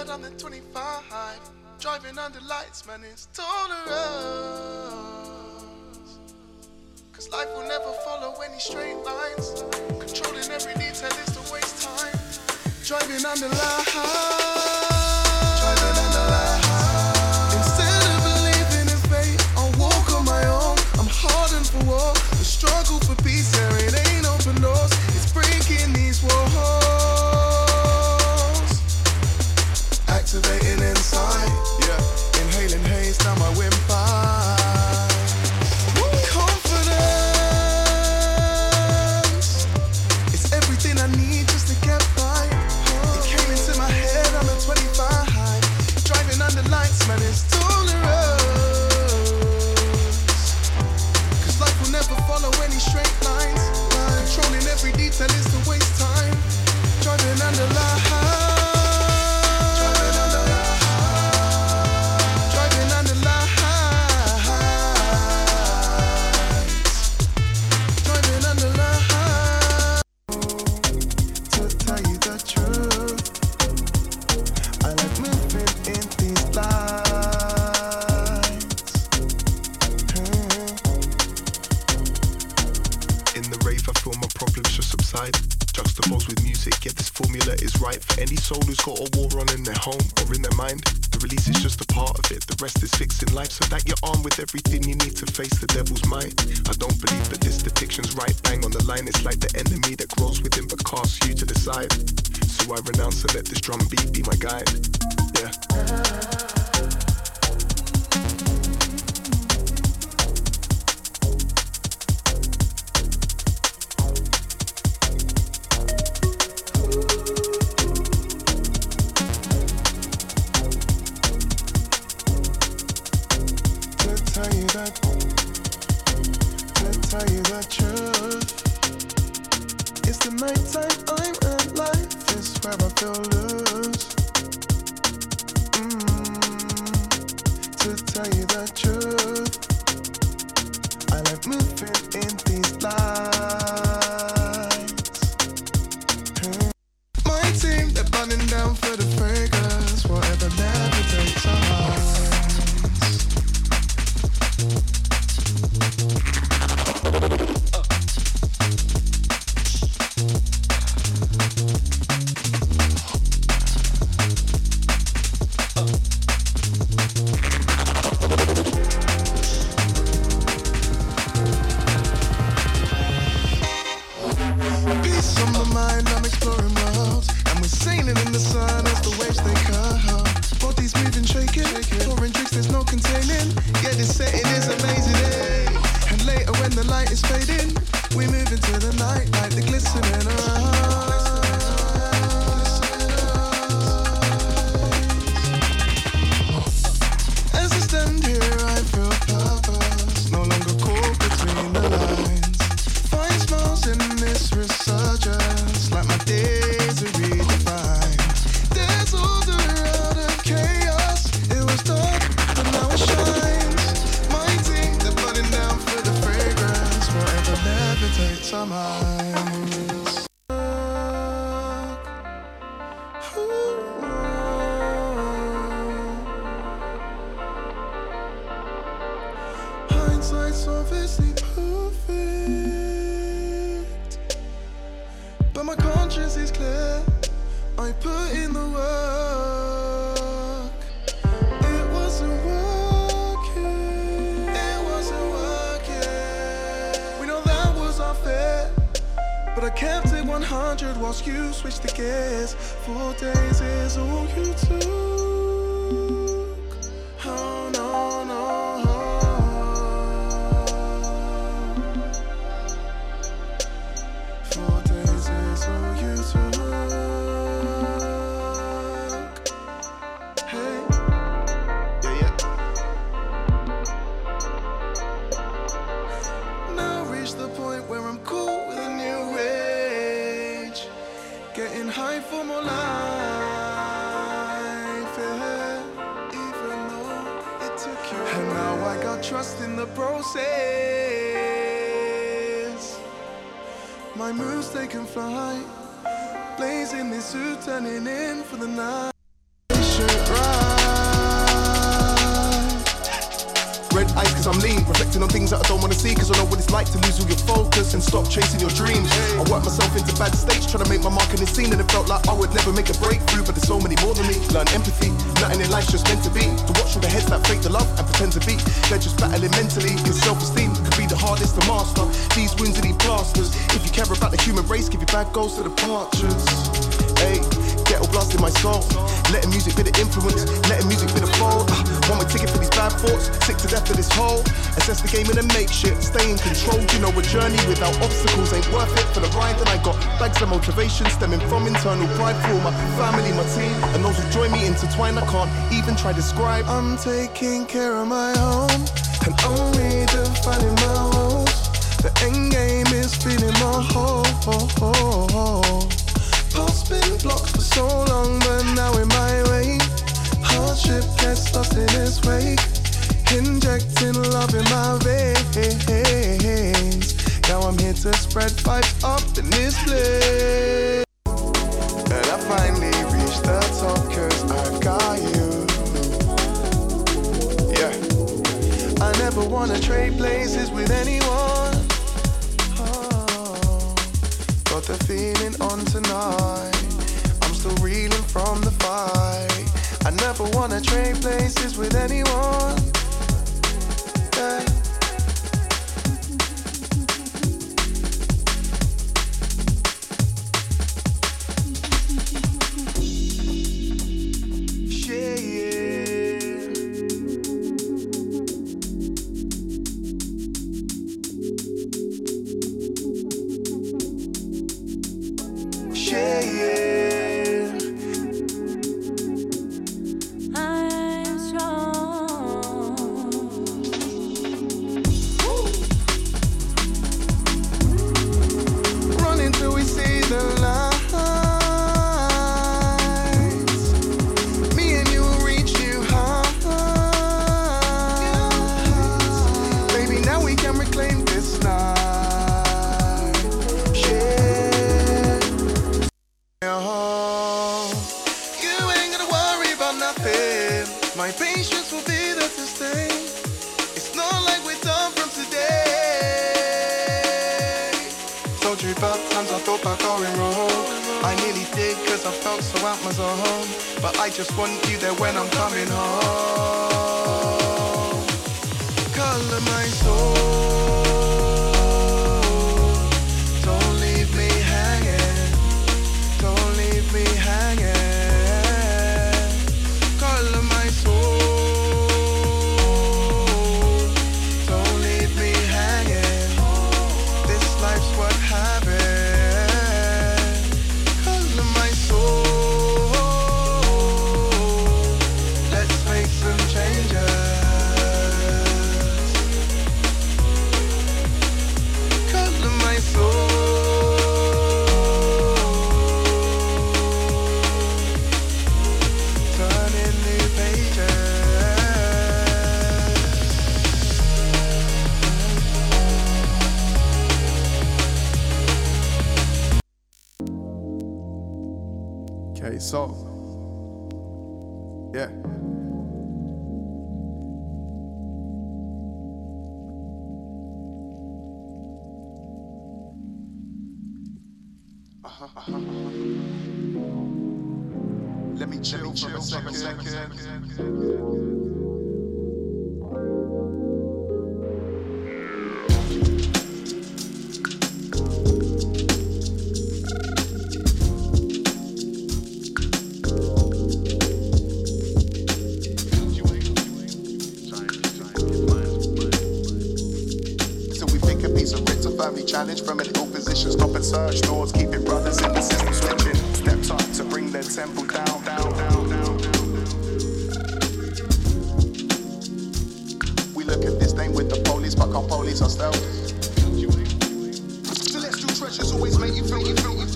head on the 25. Driving under lights, man, it's tolerance. Cause life will never follow any straight lines. Controlling every detail is to waste time. Driving under lights. Driving under lights. Instead of believing in fate, I'll walk on my own. I'm hardened for war. The struggle for peace, there it ain't open doors. It's breaking these walls. Activating inside. Yeah. Inhaling haze down my windpipe. Confidence. It's everything I need just to get by. It came into my head, I'm at 25. Driving under lights, man, it's tolerance. Cause life will never follow any straight lines. Controlling every detail is to waste time. Driving under lights. Juxtaposed with music, yet this formula is right for any soul who's got a war on in their home or in their mind. The release is just a part of it, the rest is fixing life so that you're armed with everything you need to face the devil's might. I don't believe that this depiction's right, bang on the line. It's like the enemy that grows within but casts you to the side. So I renounce and let this drum beat be my guide. Yeah. To tell you the truth, it's the night time I'm alive. This is where I feel loose. To tell you the truth, I like moving in these lights. My team, they're burning down for the fragrance. Whatever levitates our hearts. Hindsight's obviously perfect, but my conscience is clear. I put in the work. It wasn't working. It wasn't working. We know that was unfair, but I kept it 100 whilst you switched the gears. 4 days is all you took. Oh no, no. 4 days is all you took. Hey, yeah. Now reached the point where I'm cool with a new age. Getting high for more life, yeah. Even though it took you. And now I got trust in the process. My moves taking flight, blazing this suit, turning in for the night. I'm lean, reflecting on things that I don't wanna see, cause I know what it's like to lose all your focus and stop chasing your dreams. I worked myself into bad states, trying to make my mark in the scene, and it felt like I would never make a breakthrough, but there's so many more than me. Learn empathy, nothing in life's just meant to be. To watch all the heads that fake the love and pretend to be, they're just battling mentally, cause self-esteem could be the hardest to master. These wounds are these plasters. If you care about the human race, give your bad goals to the partridge. Hey, ghetto blast in my soul. Letting music be the influence, letting music be the fold. One way ticket for these bad thoughts, sick to death of this hole. Assess the game and then make shit, stay in control. You know a journey without obstacles ain't worth it for the ride. And I got bags of motivation stemming from internal pride for all my family, my team, and those who join me intertwined. I can't even try to describe. I'm taking care of my own and only defining my roles. The end game is feeling my whole. Past been blocked for so long, but now in my way. Hardship gets lost in its wake. Injecting love in my veins. Now I'm here to spread vibes up in this place. And I finally reached the top, cause I've got you. Yeah. I never wanna trade places with anyone. Got the feeling on tonight. I'm still reeling from the fight. I never wanna trade places with anyone. Yeah. I just want you there when I'm coming home. Color my soul. Don't leave me hanging. Don't leave me hanging. Color my soul. Don't leave me hanging. This life's worth having. Color my soul. Okay, so, yeah. Let me chill for a second. Challenge from an ill position, stop and search doors, keeping brothers in the system switching. Steps up to bring their tempo down. We look at this thing with the police, but our police are stealth. Celestial treasures always make you feel.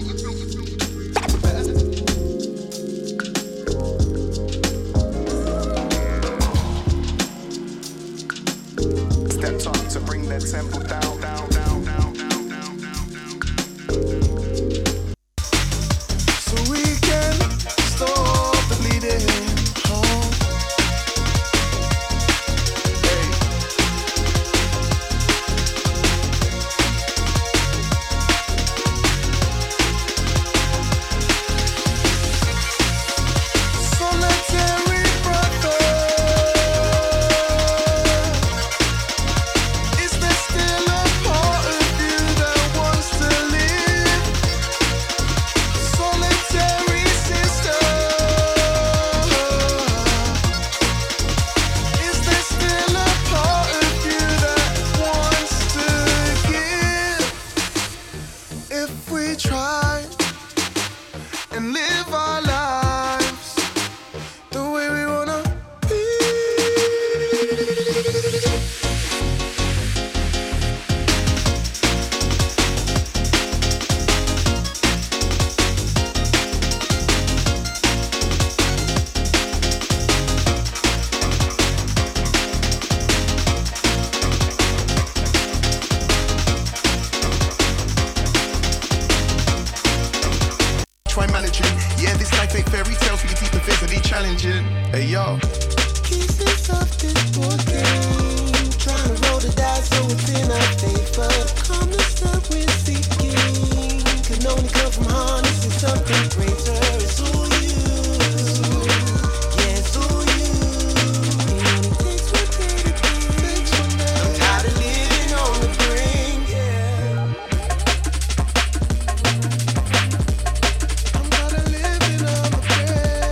Steps up to bring their tempo down. fake fairy tales for your deep and physically challenging. Hey yo. Pieces of this board game, trying to roll the dice so it's in our favor. Calmness that we're seeking can only come from harnessing something greater. It's all you, yeah, it's all you. It only takes one day to be. I'm tired of living on the brink, yeah. I'm tired of living on the brink.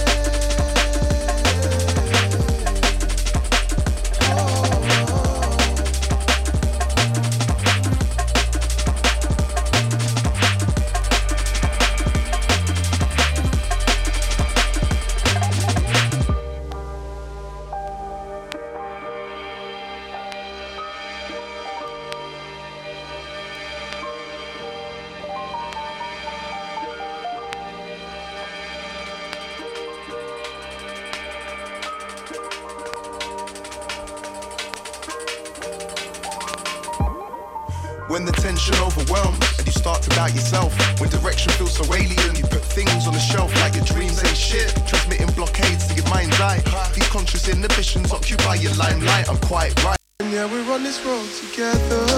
When the tension overwhelms and you start to doubt yourself, when direction feels so alien, you put things on the shelf like your dreams ain't shit, transmitting blockades to your mind's eye. These conscious inhibitions occupy your limelight. I'm quite right. And yeah, we're on this road together.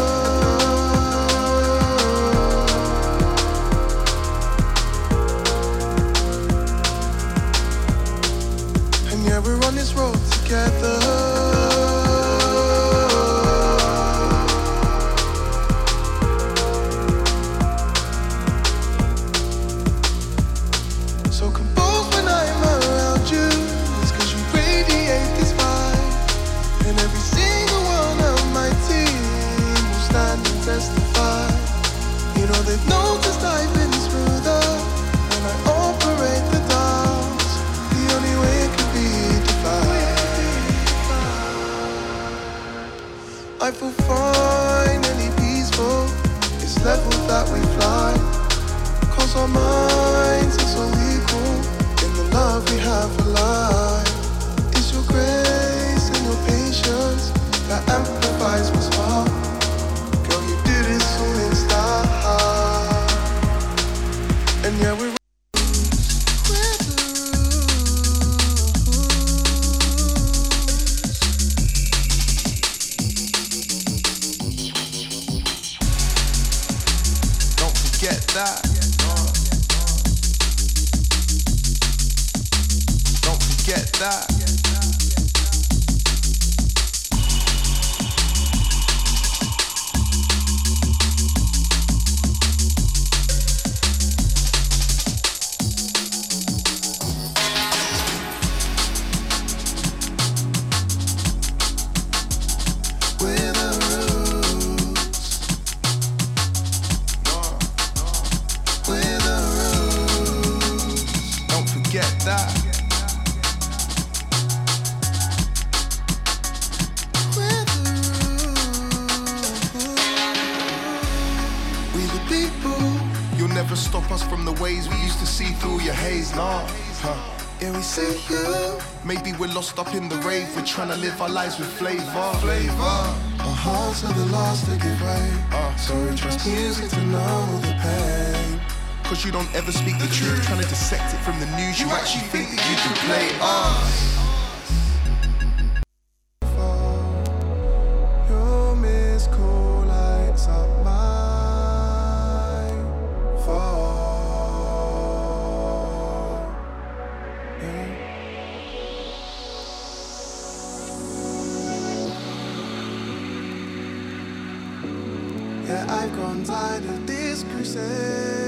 And yeah, we're on this road together. So compose when I'm around you. It's cause you radiate this vibe. And every single one of my team will stand and testify. You know they've noticed I've been smoother when I operate the dials. The only way it could be defined. I feel fine, really peaceful. It's level that we fly. Cause our minds are so equal in the love we have for life. It's your grace and your patience that amplifies my spark. Girl, you do this all in style. And yeah, we're don't forget that. Get that. We're the roots. We're the roots. Don't forget that. Never stop us from the ways we used to see through your haze, nah. Yeah, we see you. Maybe we're lost up in the rave. We're trying to live our lives with flavor. Our hearts are the last to give way. So we trust music to know the pain. Cause you don't ever speak the truth. Trying to dissect it from the news. You actually think that you can play us. Your missed call lights up my yeah, I've grown tired of this crusade.